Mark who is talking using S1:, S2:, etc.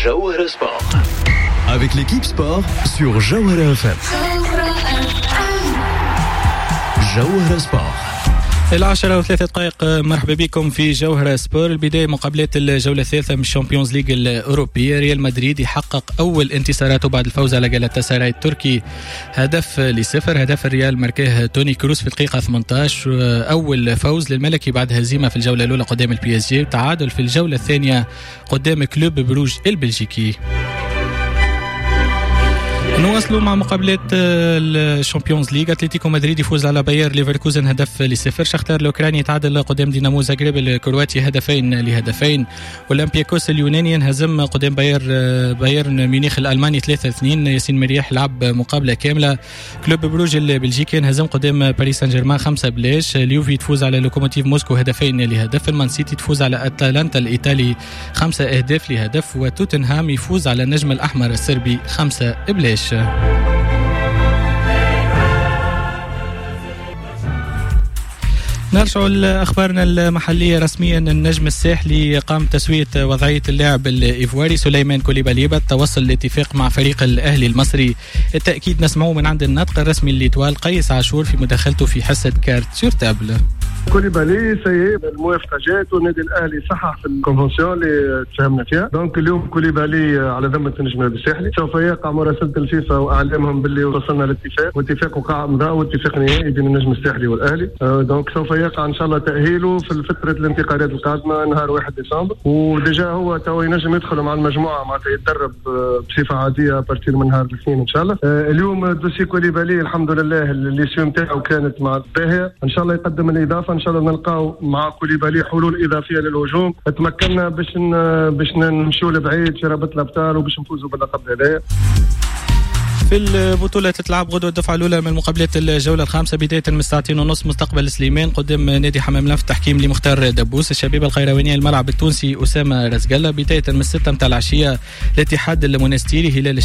S1: Jawhara Sport. Avec l'équipe sport sur Jawhara FM. Jawhara Sport.
S2: 10:03 مرحبا بكم في جوهرة سبور. البداية مقابلات الجولة الثالثة من الشامبيونز ليج الأوروبية. ريال مدريد يحقق أول انتصاراته بعد الفوز على جالاتا التركي 1-0. هدف الريال ماركاه توني كروس في دقيقة 18. أول فوز للملكي بعد هزيمة في الجولة الأولى قدام البي اس جي، تعادل في الجولة الثانية قدام كلوب بروج البلجيكي. نواصلوا مع مقابلات الشامبيونز ليج. اتلتيكو مدريد يفوز على باير ليفركوزن 1-0. شختار الاوكراني يتعادل قدام دينامو زاغريب الكرواتي 2-2. واولمبياكوس اليوناني انهزم قدام بايرن ميونخ الالماني 3-2. ياسين مرياح لعب مقابله كامله. كلوب بروج البلجيكي انهزم قدام باريس سان جيرمان 5-0. اليوفي تفوز على لوكوموتيف موسكو 2-0. المان سيتي تفوز على اتلانتا الايطالي 5-0. وتوتنهام يفوز على النجم الاحمر الصربي 5-0. نرجع لأخبارنا المحلية. رسميا النجم الساحلي قام بتسوية وضعية اللاعب الإيفواري سليمان كوليبالي بالتوصل لاتفاق مع فريق الأهلي المصري. التأكيد نسمعه من عند الناطق الرسمي للإيتوال قيس عاشور في مداخلته في حصة كارت سور تابل.
S3: كوليبالي سيء الموافقة جات والنادي الأهلي صحح في الكونفنسيون اللي تفهمنا فيها. دونك اليوم كوليبالي على ذمة النجم الساحلي سوف يقع مراسلة الفيفا وأعلامهم باللي وصلنا لاتفاق، واتفاق وقع مضاء واتفاق نهائي بين النجم الساحلي والأهلي. دونك سوف يقع إن شاء الله تأهيله في فترة الانتقالات القادمة نهار 1 ديسمبر. وديجا هو تو ينجم يدخل مع المجموعة معناتها يتدرب بصفة عادية بارتير من نهار الاثنين إن شاء الله. اليوم دوسي كوليبالي الحمد لله اللي سيوم تاعو كانت مع باهية. إن شاء الله يقدم الإضافة، إن شاء الله نلقاو مع كوليبالي حلول إضافية للهجوم تمكننا باش نمشيو لبعيد في رابطة الأبطال وباش نفوزوا باللقب هذايا.
S2: في البطولة تتلعب غدوة الدفعة الأولى من مقابلات الجولة الخامسة بداية من 2:30 مستقبل سليمان قدام نادي حمام لف تحكيم لمختار دبوس. الشبيبة القيروانية الملعب التونسي أسامة رزقلة. بداية من 6 متاع العشية الاتحاد المونستيري هلال